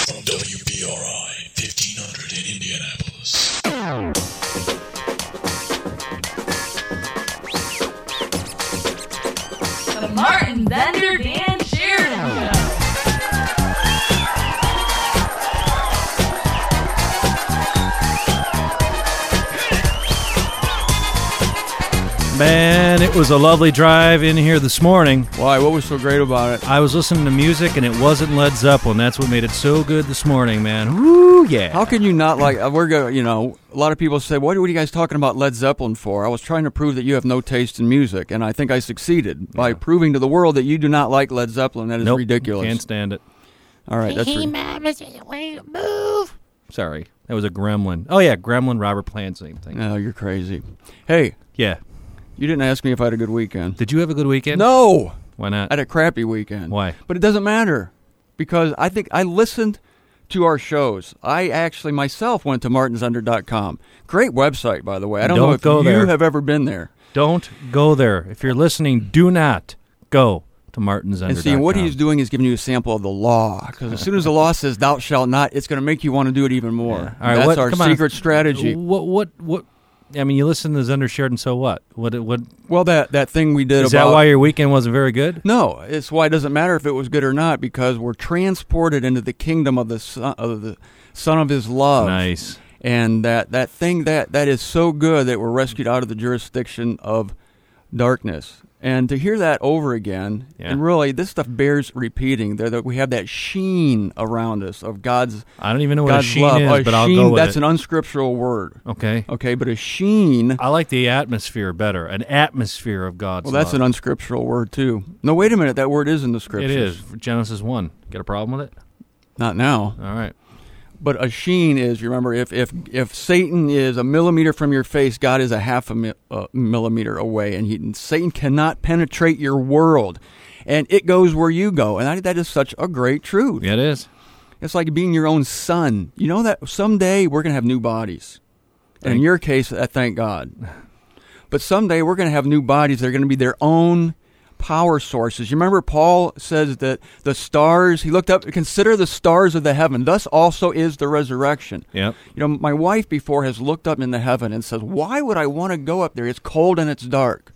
From WBRI 1500 in Indianapolis. The Martin Zender Dan Sheridan Show. Man, it was a lovely drive in here this morning. Why? What was so great about it? I was listening to music, and it wasn't Led Zeppelin. That's what made it so good this morning, man. Woo, yeah. How can you not like? We're going. A lot of people say, "What are you guys talking about Led Zeppelin for?" I was trying to prove that you have no taste in music, and I think I succeeded by proving to the world that you do not like Led Zeppelin. That is ridiculous. Can't stand it. All right, that's Mom, is it way to move? Sorry, that was a gremlin. Oh yeah, gremlin. Robert Plant, same thing. No, you're crazy. Hey, Yeah. you didn't ask me if I had a good weekend. Did you have a good weekend? No, Why not? I had a crappy weekend. Why? But it doesn't matter because I think I listened to our shows. I actually myself went to martinsunder.com. Great website, by the way. I don't know if go you there. have ever been there. Don't go there. If you're listening, do not go to martinsunder.com. And see, what he's doing is giving you a sample of the law. Because as soon as the law says "thou shalt not," it's going to make you want to do it even more. Yeah. All right, That's our come on. secret strategy. What? I mean, you listen to Zender Sheridan, so what? What? Well, that thing we did Is about... that why your weekend wasn't very good? No, it's why it doesn't matter if it was good or not, because we're transported into the kingdom of the Son of His love. Nice. And that thing that is so good that we're rescued out of the jurisdiction of darkness. And to hear that over again, and really, this stuff bears repeating. That we have that sheen around us of God's. I don't even know what God's a sheen love. is, but I'll go with That's it. an unscriptural word. Okay. Okay, but a sheen. I like the atmosphere better. An atmosphere of God's Well, that's love. an unscriptural word too. No, wait a minute. That word is in the scriptures. It is. Genesis 1. Got a problem with it? Not now. All right. But a sheen is, remember, if Satan is a millimeter from your face, God is a half a millimeter away, and Satan cannot penetrate your world, and it goes where you go, and that is such a great truth. Yeah, it is. It's like being your own son. You know that someday we're going to have new bodies, and in your case, thank God. But someday we're going to have new bodies that are going to be their own power sources. You remember Paul says that the stars, he looked up, consider the stars of the heaven. Thus also is the resurrection. Yep. My wife before has looked up into heaven and says, why would I want to go up there? It's cold and it's dark.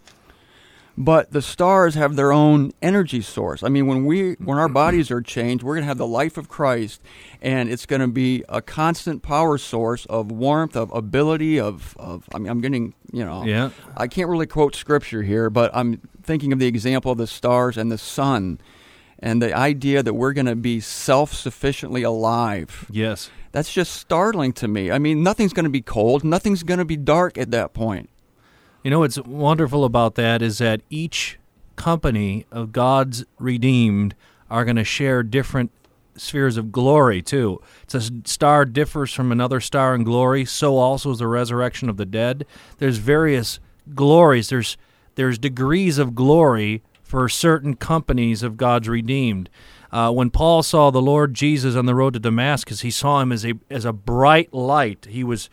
But the stars have their own energy source. I mean, when our bodies are changed, we're going to have the life of Christ, and it's going to be a constant power source of warmth, of ability, I'm getting, Yeah. I can't really quote scripture here, but I'm thinking of the example of the stars and the sun, and the idea that we're going to be self-sufficiently alive. Yes. That's just startling to me. I mean, nothing's going to be cold. Nothing's going to be dark at that point. You know what's wonderful about that is that each company of God's redeemed are going to share different spheres of glory, too. It's a star differs from another star in glory, so also is the resurrection of the dead. There's various glories. There's degrees of glory for certain companies of God's redeemed. When Paul saw the Lord Jesus on the road to Damascus, he saw him as a bright light. He was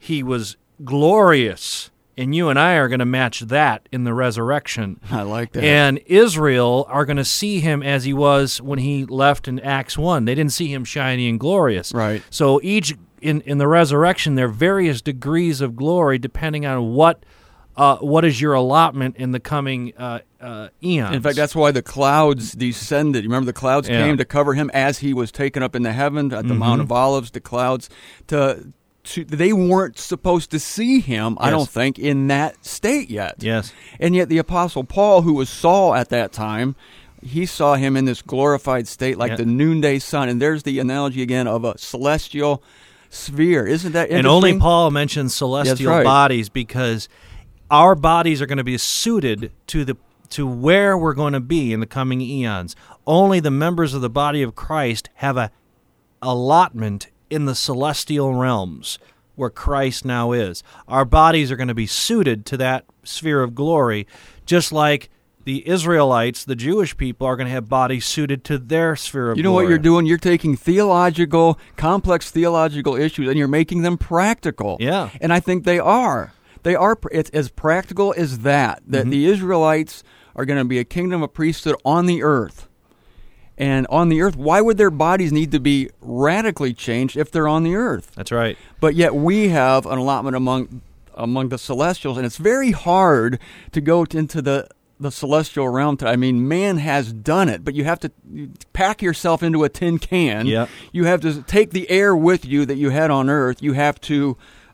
glorious. And you and I are going to match that in the resurrection. I like that. And Israel are going to see him as he was when he left in Acts 1. They didn't see him shiny and glorious. Right. So each, in the resurrection, there are various degrees of glory depending on what is your allotment in the coming eons. In fact, that's why the clouds descended. You remember the clouds came to cover him as he was taken up into heaven at the Mount of Olives. The clouds they weren't supposed to see him, I don't think, in that state yet. Yes. And yet the Apostle Paul, who was Saul at that time, he saw him in this glorified state like the noonday sun. And there's the analogy again of a celestial sphere. Isn't that interesting? And only Paul mentions celestial bodies because our bodies are going to be suited to where we're going to be in the coming eons. Only the members of the body of Christ have a allotment in the celestial realms where Christ now is. Our bodies are going to be suited to that sphere of glory, just like the Israelites, the Jewish people, are going to have bodies suited to their sphere of glory. You know what you're doing? You're taking complex theological issues, and you're making them practical. Yeah. And I think they are. It's as practical as that the Israelites are going to be a kingdom of priesthood on the earth. and on the earth. Why would their bodies need to be radically changed if they're on the earth? That's right. But yet we have an allotment among the celestials, and it's very hard to go into the celestial realm. I mean, man has done it, but you have to pack yourself into a tin can. Yep. You have to take the air with you that you had on earth. You have to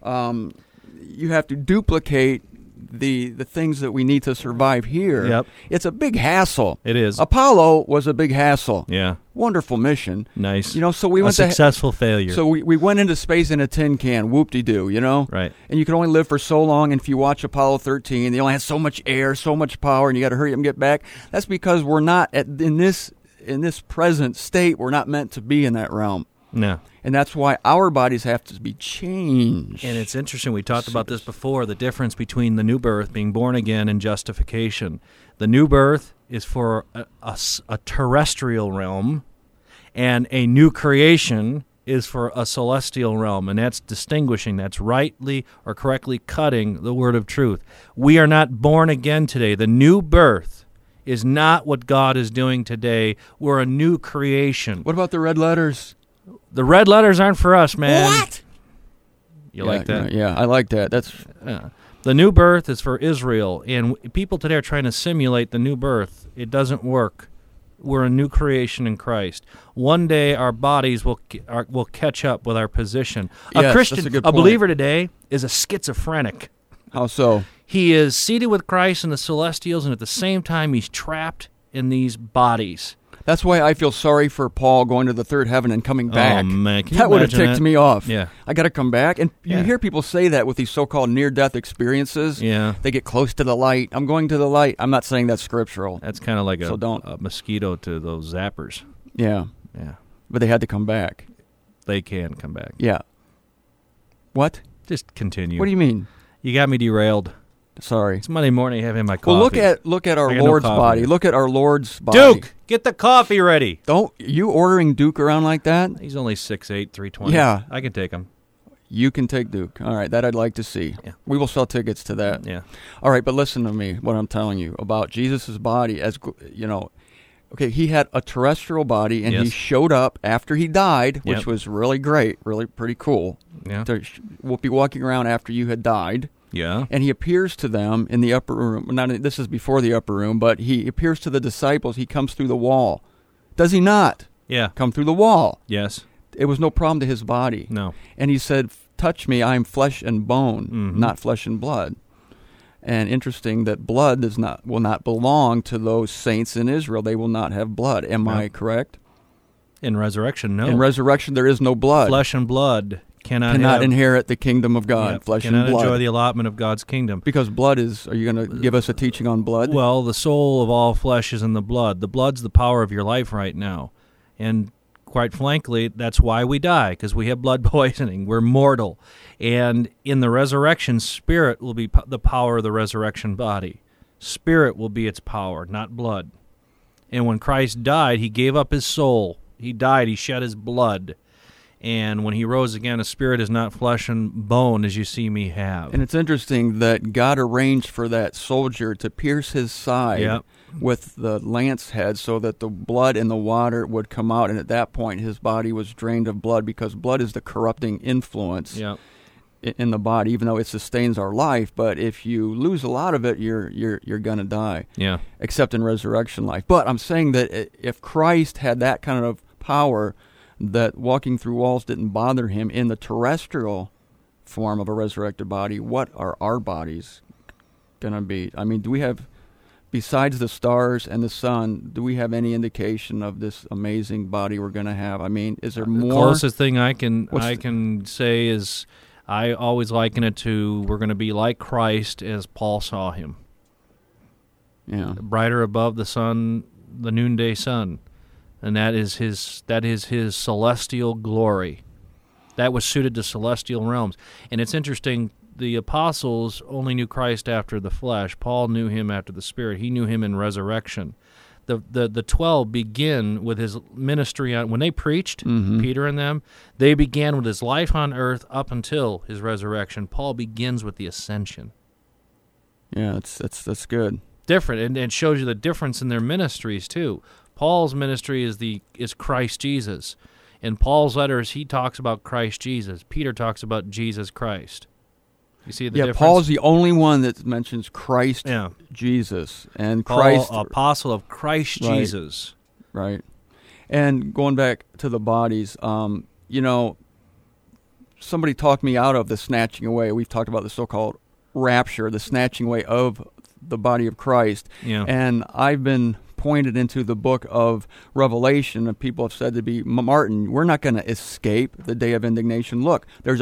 duplicate the things that we need to survive here. Yep. It's a big hassle. It is. Apollo was a big hassle. Yeah. Wonderful mission. Nice. So we a went successful failure. So we went into space in a tin can, whoop-de-doo, Right. And you can only live for so long, and if you watch Apollo 13, they only had so much air, so much power, and you got to hurry up and get back. That's because we're not, in this present state, we're not meant to be in that realm. No. And that's why our bodies have to be changed. And it's interesting, we talked about this before, the difference between the new birth, being born again, and justification. The new birth is for a terrestrial realm, and a new creation is for a celestial realm, and that's distinguishing. That's rightly or correctly cutting the word of truth. We are not born again today. The new birth is not what God is doing today. We're a new creation. What about the red letters? The red letters aren't for us, man. What? You like that? Yeah, I like that. That's The new birth is for Israel, and people today are trying to simulate the new birth. It doesn't work. We're a new creation in Christ. One day our bodies will catch up with our position. Yes, A Christian, that's a good a point. believer today is a schizophrenic. how so? He is seated with Christ in the celestials, and at the same time he's trapped in these bodies. That's why I feel sorry for Paul going to the third heaven and coming back. Oh, man. Can you That would have imagine ticked that? me off. Yeah. I got to come back. And you Yeah. hear people say that with these so-called near-death experiences. Yeah. They get close to the light. I'm going to the light. I'm not saying that's scriptural. That's kind of like So don't. a mosquito to those zappers. Yeah. Yeah. But they had to come back. They can come back. Yeah. What? Just continue. What do you mean? You got me derailed. Sorry. It's Monday morning having my coffee. Well, look at our I got no Lord's coffee body. yet. Look at our Lord's body. Duke, get the coffee ready. Don't you ordering Duke around like that? He's only 6'8", 320. Yeah. I can take him. You can take Duke. All right, that I'd like to see. Yeah. We will sell tickets to that. Yeah. All right, but listen to me, what I'm telling you about Jesus' body. Okay, he had a terrestrial body, and he Yes. showed up after he died, which Yep. was really great, really pretty cool. Yeah. We'll be walking around after you had died, Yeah. and he appears to them in the upper room. This is before the upper room, but he appears to the disciples. He comes through the wall. Does he not Yeah. come through the wall? Yes. It was no problem to his body. No. And he said, touch me, I am flesh and bone, Mhm. not flesh and blood. And interesting that blood will not belong to those saints in Israel. They will not have blood. Am I correct? In resurrection, no. In resurrection, there is no blood. Flesh and blood cannot inherit the kingdom of God. yeah, Flesh cannot and blood. enjoy the allotment of God's kingdom. Because blood is. Are you going to give us a teaching on blood? Well, the soul of all flesh is in the blood. The blood's the power of your life right now. And quite frankly, that's why we die, because we have blood poisoning. We're mortal. And in the resurrection, spirit will be the power of the resurrection body. Spirit will be its power, not blood. And when Christ died, he gave up his soul. He died, he shed his blood. And when he rose again, a spirit is not flesh and bone, as you see me have. And it's interesting that God arranged for that soldier to pierce his side Yep. with the lance head so that the blood and the water would come out. And at that point, his body was drained of blood, because blood is the corrupting influence Yeah. in the body, even though it sustains our life. But if you lose a lot of it, you're going to die, Yeah. except in resurrection life. But I'm saying that if Christ had that kind of power, that walking through walls didn't bother him in the terrestrial form of a resurrected body, what are our bodies going to be? I mean, do we have, besides the stars and the sun, do we have any indication of this amazing body we're going to have? I mean, is there The more? closest thing I can What's can say is I always liken it to we're going to be like Christ as Paul saw him, Yeah. brighter above the sun, the noonday sun, and that is his celestial glory. That was suited to celestial realms. And it's interesting, the apostles only knew Christ after the flesh. Paul knew him after the spirit. He knew him in resurrection. The 12 begin with his ministry when they preached, Peter and them, they began with his life on earth up until his resurrection. Paul begins with the ascension. Yeah, that's good. Different, and it shows you the difference in their ministries too. Paul's ministry is Christ Jesus. In Paul's letters, he talks about Christ Jesus. Peter talks about Jesus Christ. You see the difference? Paul's the only one that mentions Christ Jesus. And Christ, Paul, apostle of Christ Jesus. Right. And going back to the bodies, somebody talked me out of the snatching away. We've talked about the so-called rapture, the snatching away of the body of Christ. Yeah. And I've been pointed into the book of Revelation, and people have said to be, Martin, we're not going to escape the day of indignation. Look, there's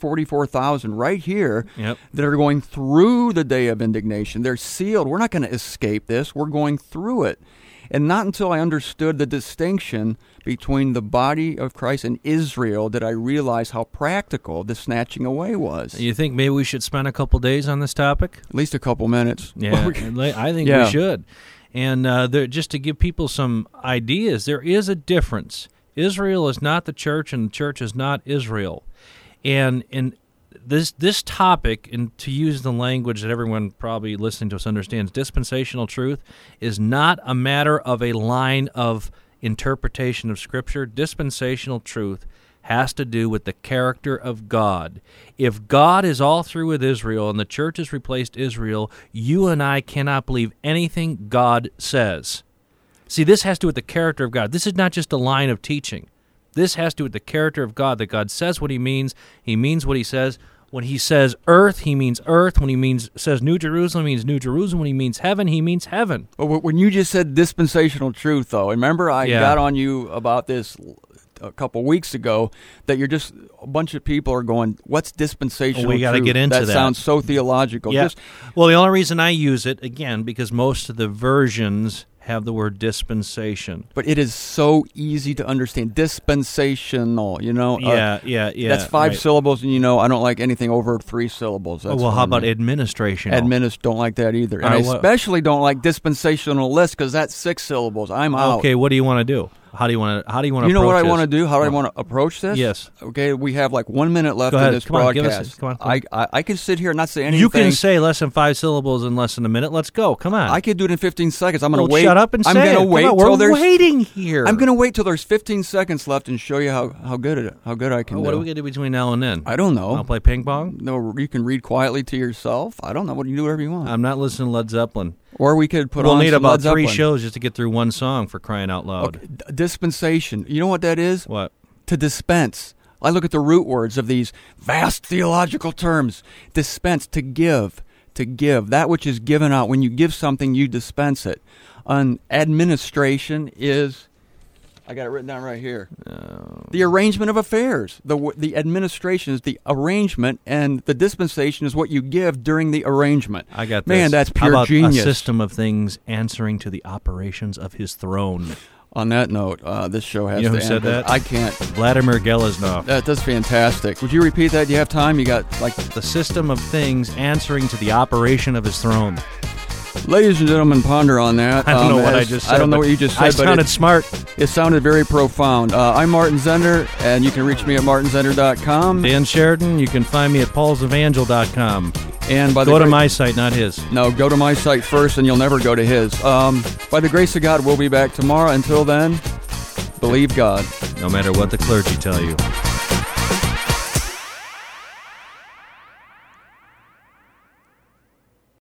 144,000 right here that are going through the day of indignation. They're sealed. We're not going to escape this. We're going through it. And not until I understood the distinction between the body of Christ and Israel did I realize how practical the snatching away was. You think maybe we should spend a couple days on this topic? At least a couple minutes. Yeah, I think we should. And just to give people some ideas, there is a difference. Israel is not the church, and the church is not Israel. And in this topic, and to use the language that everyone probably listening to us understands, dispensational truth is not a matter of a line of interpretation of Scripture. Dispensational truth has to do with the character of God. If God is all through with Israel and the church has replaced Israel, you and I cannot believe anything God says. See, this has to do with the character of God. This is not just a line of teaching. This has to do with the character of God, that God says what he means what he says. When he says earth, he means earth. When he says New Jerusalem, he means New Jerusalem. When he means heaven, he means heaven. But when you just said dispensational truth, though, remember I got on you about this a couple weeks ago, that you're just, a bunch of people are going, what's dispensational truth? We got to get into that. That sounds so theological. Yeah. Well, the only reason I use it, again, because most of the versions have the word dispensation. But it is so easy to understand. Dispensational, Yeah. That's 5 syllables, and I don't like anything over 3 syllables. That's how about administration? Don't like that either. And I especially don't like dispensational list, because that's 6 syllables. I'm out. Okay, what do you want to do? How do you want to approach this? You know what I want to do? How do I want to approach this? Yes. Okay, we have like 1 minute left in this broadcast. Come on. I can sit here and not say anything. You can say less than 5 syllables in less than a minute. Let's go. Come on. I could do it in 15 seconds. I'm going to wait. Shut up and say it. I'm going to wait till We're waiting here. I'm going to wait till there's 15 seconds left and show you how good I can do. What are we going to do between now and then? I don't know. I'll play ping pong? No, you can read quietly to yourself. I don't know. What you do whatever you want. I'm not listening to Led Zeppelin. Or we could put on We'll need some about Led 3 Zeppelin. shows just to get through one song, for crying out loud. Okay. Dispensation. You know what that is? What? To dispense. I look at the root words of these vast theological terms. Dispense, to give. To give. That which is given out. When you give something, you dispense it. Administration is, I got it written down right here. The arrangement of affairs. The administration is the arrangement, and the dispensation is what you give during the arrangement. I got this. Man, that's pure How about genius. a system of things answering to the operations of his throne? On that note, this show has You know to who said end. that? I can't. Vladimir Geliznov. That's fantastic. Would you repeat that? Do you have time? You got The system of things answering to the operation of his throne. Ladies and gentlemen, ponder on that. I don't know what I just said. I don't know what you just said. I sounded smart. It sounded very profound. I'm Martin Zender, and you can reach me at martinzender.com. Dan Sheridan, you can find me at paulsevangel.com. And go to my site, not his. No, go to my site first, and you'll never go to his. By the grace of God, we'll be back tomorrow. Until then, believe God. No matter what the clergy tell you.